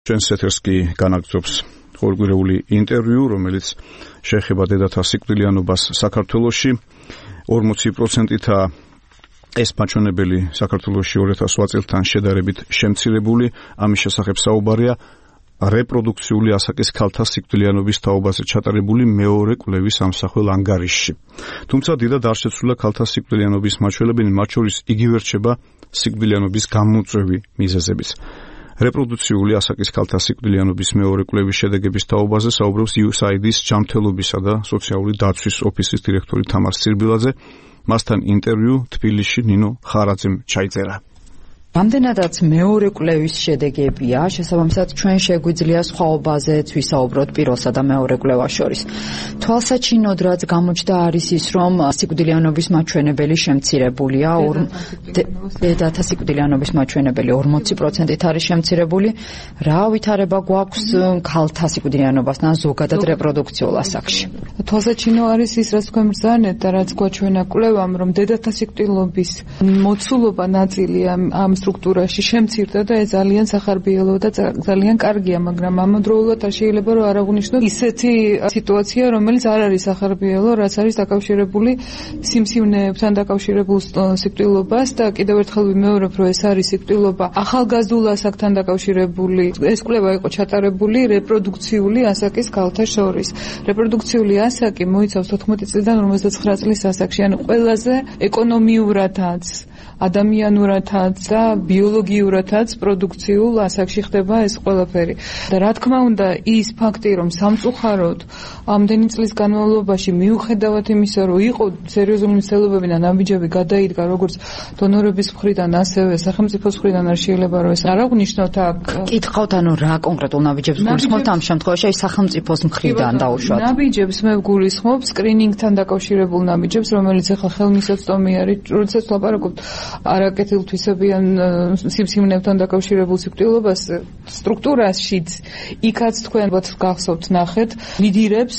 ჩვენს ეთერს კი განაგრძობს ორგვირეული ინტერვიუ, რომელიც შეეხება დედათა სიკვდილიანობას საქართველოში. 40%-ით ეს მაჩვენებელი საქართველოში 2008 წელთან შედარებით შემცირებული. ამის შესახებ საუბარია რეპროდუქციული ასაკის ქალთა სიკვდილიანობის თაობაზე ჩატარებული მეორე კვლევის ამსახველ ანგარიშში. თუმცა დიდად არ შეცვლილა ქალთა სიკვდილიანობის მაჩვენებელი, მათ შორის იგივე რჩება სიკვდილიანობის გამოწვევი მიზეზებიც. რეპროდუქციული ასაკის ქალთა სიკვდილიანობის მეორე კვლევის შედეგების თაობაზე საუბრობს USAID-ის ჯანმრთელობისა და სოციალური დაცვის ოფისის დირექტორი თამარ სირბილაძე. მასთან ინტერვიუ თბილისში ნინო ხარაძემ ჩაიწერა. Რამდენადაც მეორე კვლევის შედეგებია, შესაბამისად ჩვენ შეგვიძლია სხვაობაზეც ვისაუბროთ პირველსა და მეორე კვლევას შორის. თვალსაჩინოდ რაც გამოჩნდა არის ის, რომ სიკვდილიანობის მაჩვენებელი შემცირებულია, დედათა სიკვდილიანობის მაჩვენებელი 40%-ით არის შემცირებული. რა ვითარება გვაქვს ქალთა სიკვდილიანობასთან ზოგადად რეპროდუქციულ ასაკში? თვალსაჩინო არის ის, რაც თქვენ ბრძანეთ და რაც გვაჩვენა კვლევამ, რომ დედათა სიკვდილობის მოცულობა ნაწილი ამ სტრუქტურაში შემცირდა და ეს ძალიან სახარბიელო და ძალიან კარგია, მაგრამ ამავდროულად არ შეიძლება რომ არ აღნიშნოთ ისეთი სიტუაცია, რომელიც არ არის სახარბიელო, რაც არის დაკავშირებული სიმსივნეებთან დაკავშირებულ სიკვდილობას და კიდევ ერთხელ ვიმეორებ, რომ ეს არის სიკვდილობა ახალგაზრდულ ასაკთან დაკავშირებული. ეს კვლევა იყო ჩატარებული რეპროდუქციული ასაკის ქალთა შორის. რეპროდუქციული ასაკი მოიცავს 14 წლიდან 59 წლის ასაკში, ანუ ყველაზე ეკონომიურადაც ადამიანურადაც და ბიოლოგიურადაც პროდუქციულ ასაკში ხდება ეს ყველაფერი. და რა თქმა უნდა, ის ფაქტი, რომ სამწუხაროდ ამდენი წლის განმავლობაში მიუხედავად იმისა, რომ იყო სერიოზული მცდელობები და ნაბიჯები გადაიდგა როგორც დონორების მხრიდან, ასევე სახელმწიფოს მხრიდან, არ შეიძლება რომ ეს არ აღნიშნოთ აქ. კითხავთ, ანუ რა კონკრეტულ ნაბიჯებს გულისხმობთ ამ შემთხვევაში, აი სახელმწიფოს მხრიდან დაუშვათ. ნაბიჯებს მე ვგულისხმობ სკრინინგთან დაკავშირებულ ნაბიჯებს, რომელიც ახლა ხელმისაწვდომი არის, როდესაც ლაპარაკობთ არაკეთილთვისებიან სიმსივნეებთან დაკავშირებულ სიკვდილობას სტრუქტურაშიც, იქაც თქვენ გახსოვთ ნახეთ, ლიდირებს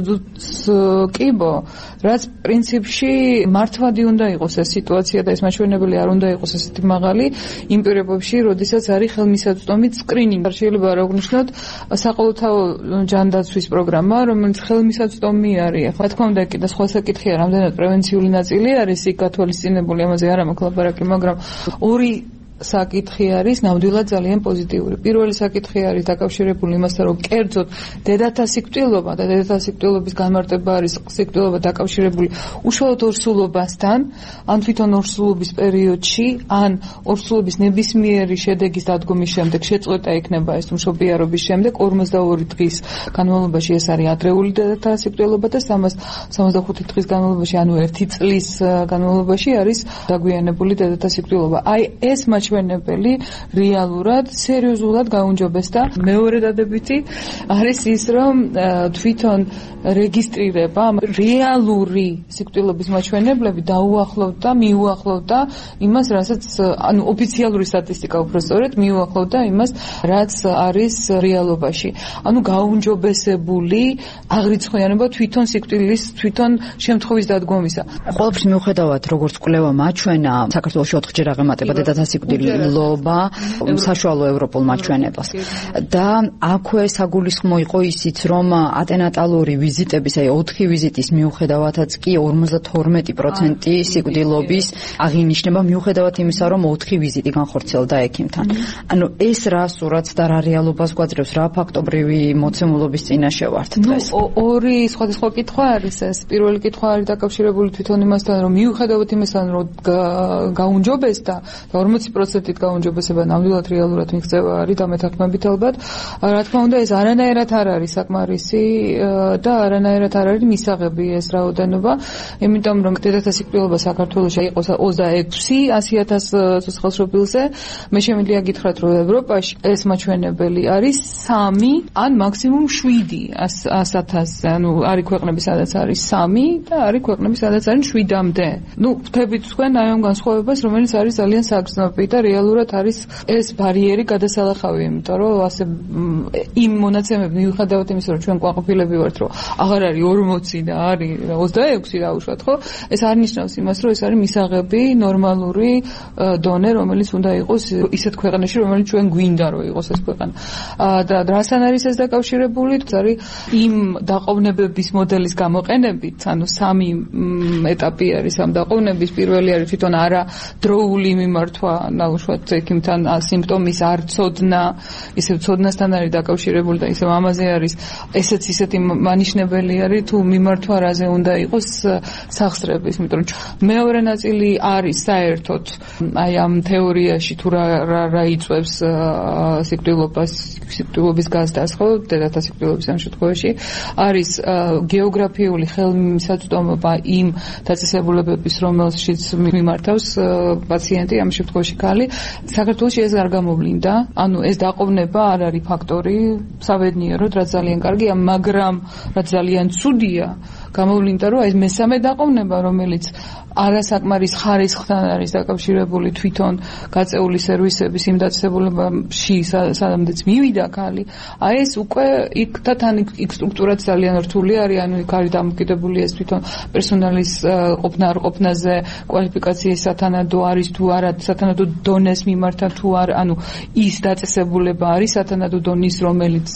კიბო, რაც პრინციპში მართვადი უნდა იყოს ეს სიტუაცია და ეს მაჩვენებელი არ უნდა იყოს ესეთი მაღალი იმ პირობებში, როდესაც არის ხელმისაწვდომი სკრინინგი. შეიძლება არ აღნიშნოთ საყოველთაო ჯანდაცვის პროგრამა, რომელიც ხელმისაწვდომი არის. ახლა რა თქმა უნდა, კიდე სხვა საკითხია, რამდენად პრევენციული ნაწილი არის იქ გათვალისწინებული, ამაზე არ მაქვს ლაპარაკი, მაგრამ ორი საკითხი არის ნამდვილად ძალიან პოზიტიური. პირველი საკითხი არის დაკავშირებული იმასთან, რომ კერძოდ დედათა სიკვდილობა და დედათა სიკვდილობის განმარტება არის სიკვდილობა დაკავშირებული უშუალოდ ორსულობასთან, ან თვითონ ორსულობის პერიოდში, ან ორსულობის ნებისმიერი შედეგის დადგომის შემდეგ შეწყვეტა იქნება ეს მშობიარობის შემდეგ 42 დღის განმავლობაში ეს არის ადრეული დედათა სიკვდილობა და 365 დღის განმავლობაში, ანუ 1 წლის განმავლობაში არის დაგვიანებული დედათა სიკვდილობა. აი ეს მაჩვენებელი რეალურად სერიოზულად გაუმჯობესდა. მეორე დადებითი არის ის, რომ თვითონ რეგისტრირება რეალური სიკვდილობის მაჩვენებლები დაუახლოვდა, მიუახლოვდა იმას, რასაც ანუ ოფიციალური სტატისტიკა უფრო სწორედ მიუახლოვდა იმას, რაც არის რეალობაში. ანუ გაუმჯობესებული აღრიცხვიანობა თვითონ სიკვდილის, თვითონ შემთხვევის დადგომისა. ყოველთვის მიუხედავად, როგორც კვლევა მაჩვენა, საქართველოში 4-ჯერ აღემატება დედათა სიკვდილობა საშუალო ევროპულ მაჩვენებას. და აქვე საგულისხმო იყო ისიც, რომ ატენატალური ვიზიტების, აი 4 ვიზიტის მიუხედავადაც კი 52% სიკვდილობის აღინიშნება მიუხედავად იმისა, რომ 4 ვიზიტი განხორციელდა ექიმთან. ანუ ეს რა სურათს და რა რეალობას გვაძლევს, რა ფაქტობრივი მოცემულობის წინაშე ვართ დღეს? ორი სხვადასხვა კითხვა არის ეს. პირველი კითხვა არის დაკავშირებული თვითონ იმასთან, რომ მიუხედავად იმასთან, რომ გაუმჯობესდა და 40%-ით გაუმჯობესება ნამდვილად რეალურად მიღწევა არის დამეთანხმებით ალბათ. რა თქმა უნდა, ეს არანაირად არ არის საკმარისი და არანაირად არ არის მისაღები ეს რაოდენობა, იმიტომ რომ დედათა სიკვდილობა საქართველოში იყო 26,100,000 ცოცხალშობილზე. მე შემიძლია გითხრათ, რომ ევროპაში ეს მაჩვენებელი არის 3 ან მაქსიმუმ 7,100,000. ანუ არის ქვეყნები, სადაც არის 3 და არის ქვეყნები, სადაც არის 7-მდე. ვთებით თქვენ აი ამ განსხვავებას, რომელიც არის ძალიან საგრძნობი და და რეალურად არის ეს ბარიერი გადასალახავი, იმიტომ რომ ასე იმ მონაცემები მიუხედავად იმისა, რომ ჩვენ ყვაყოფილები ვართ, რომ აღარ არის 40 და არის 26 დაუშვათ, ხო? ეს არ ნიშნავს იმას, რომ ეს არის მისაღები ნორმალური დონე, რომელიც უნდა იყოს ისეთ ქვეყანაში, რომელიც ჩვენ გვინდა რომ იყოს ეს ქვეყანა. და რასთან არის ეს დაკავშირებული? არის იმ დაყოვნებების მოდელის გამოყენებით, ანუ სამი ეტაპი არის ამ დაყოვნების. პირველი არის თვითონ არა დროული მიმართვა, ნაუშვათ ექიმთან სიმპტომის არ ცოდნა, ისევ ცოდნასთან არის დაკავშირებული და ისევ ამაზე არის ესეც ისეთი მანიშნებელი არის თუ მიმართვა რაზე უნდა იყოს სახსრების, იმიტომ რომ მეორე ნაწილი არის საერთოდ აი ამ თეორიაში თუ რა იწვევს სიკვდილობის გაზრდას, ხო, დედათა სიკვდილობის ამ შემთხვევაში არის გეოგრაფიული ხელმისაწვდომობა იმ დაწესებულებების, რომელშიც მიმართავს პაციენტი, ამ შემთხვევაში ქალი. საქართველოში ეს არ გამოვლინდა, ანუ ეს დაყოვნება არ არის ფაქტორი, საბედნიეროდ, რაც ძალიან კარგია, მაგრამ რაც ძალიან ცუდია, გამოვლინდა, რომ ეს მესამე დაყოვნება, რომელიც არასაკმარის ხარისხთან არის დაკავშირებული თვითონ გაწეული სერვისების იმ დაწესებულებაში, სადამდეც მივიდა ქალი, აი ეს უკვე იქ და თან იქ სტრუქტურაც ძალიან რთული არის, ანუ იქ არის დამოკიდებული ეს თვითონ პერსონალის ყოფნა არ ყოფნაზე, კვალიფიკაციის სათანადო არის თუ არა, სათანადო დონეს მიმართა თუ არა, ანუ ის დაწესებულება არის სათანადო დონის, რომელიც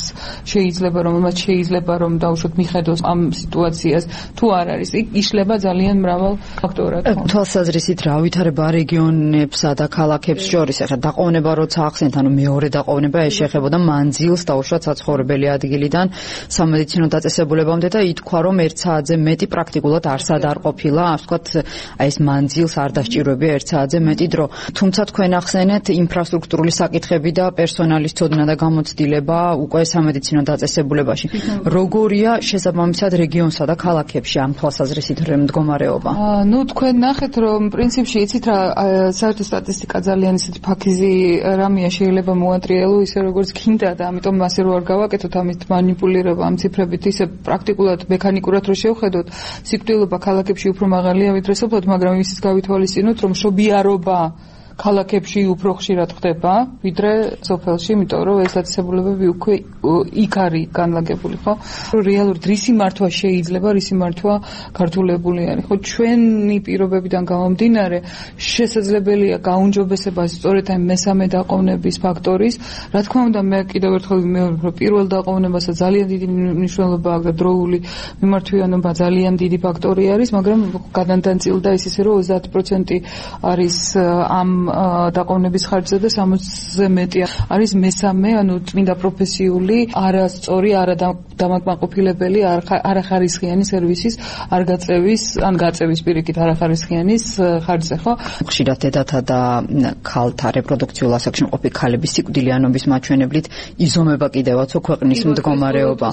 შეიძლება რომ დაუშვათ მიხედოს ამ სიტუაციას თუ არ არის. იქ იშლება ძალიან მრავალ ფაქტორად. თვალსაზრისით რა ვითარება რეგიონებსა და ქალაქებს შორის, ახლა დაყოვნება როცა ახსენეთ, ანუ მეორე დაყოვნება ეს შეეხებოდა მანძილს დაუშვათ საცხოვრებელი ადგილიდან სამედიცინო დაწესებულებამდე და ითქვა, რომ 1 საათზე მეტი პრაქტიკულად არსად არ ყოფილა, ასე ვთქვათ, აი ეს მანძილს არ დასჭიროებია 1 საათზე მეტი დრო. თუმცა თქვენ ახსენეთ ინფრასტრუქტურული საკითხები და პერსონალის ცოდნა და გამოცდილება უკვე სამედიცინო დაწესებულებაში. როგორია შესაბამისად რეგიონსა და ქალაქებში ამ თვალსაზრისით მდგომარეობა? თქვენ ნახეთ, რომ პრინციპში იცით რა, საერთო სტატისტიკა ძალიან ისეთი ფაქიზი რამეა, შეიძლება მოატრიალო ისე როგორც გინდა და ამიტომ ასე რო არ გავაკეთოთ ამით მანიპულირება ამ ციფრებით, ისე პრაქტიკულად მექანიკურად რო შევხედოთ, სიკვდილობა ქალაქებში უფრო მაღალია ვიდრე სოფლად, მაგრამ ისიც გავითვალისწინოთ, რომ მშობიარობა ქალაქებში უფრო ხშირად ხდება, ვიდრე სოფელში, იმიტომ რომ ეს დაწესებულებები უკვე იქ არის განლაგებული, ხო? რეალურად რისი მართვა შეიძლება, რისი მართვა გართულებული არის, ხო? ჩვენი პირობებიდან გამომდინარე, შესაძლებელია გაუმჯობესება სწორედ ამ მესამე დაყოვნების ფაქტორის. რა თქმა უნდა, მე კიდევ ერთხელ ვიმეორებ, რომ პირველ დაყოვნებასაც ძალიან დიდი მნიშვნელობა აქვს და დროული მიმართვიანობა ძალიან დიდი ფაქტორი არის, მაგრამ გადადანწილდა ის ისე, რომ 30% არის ამ დაყოვნების ხარჯზე და 60-ზე მეტი არის მესამე, ანუ წმინდა პროფესიული, არასწორი, არადამაკმაყოფილებელი, არახარისხიანი სერვისის არ გაწევის, ან გაწევის პირიქით არახარისხიანის ხარჯზე, ხო? ხშირად დედათა და ქალთა რეპროდუქციულ ასაკში მყოფი ქალების სიკვდილიანობის მაჩვენებლით იზომება კიდევაც ქვეყნის მდგომარეობა.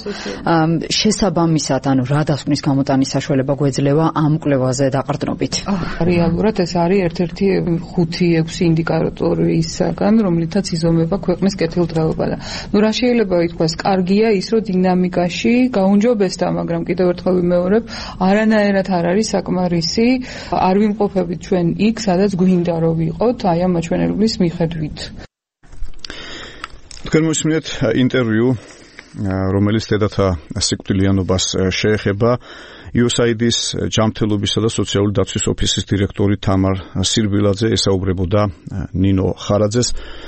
შესაბამისად, ანუ რა დასკვნის გამოტანის საშუალება გვეძლევა ამ კვლევაზე დაყრდნობით? რეალურად ეს არის ერთ-ერთი 5-6 ინდიკატორისაგან, რომლითაც იზომება ქვეყნის კეთილდღეობა და რა შეიძლება ითქვას, კარგია ის, რომ დინამიკაში გაუმჯობესდა, მაგრამ კიდევ ერთხელ ვიმეორებ, არანაირად არ არის საკმარისი, არ ვიმყოფებით ჩვენ იქ, სადაც გვინდა რომ ვიყოთ, აი ამ მაჩვენებლების მიხედვით. თქვენ მოსმენთ ინტერვიუ, რომელიც დედათა სიკვდილიანობას შეეხება. USAID-ის ჯანმრთელობისა და სოციალური დაცვის ოფისის დირექტორი თამარ სირბილაძე ესაუბრებოდა ნინო ხარაძეს.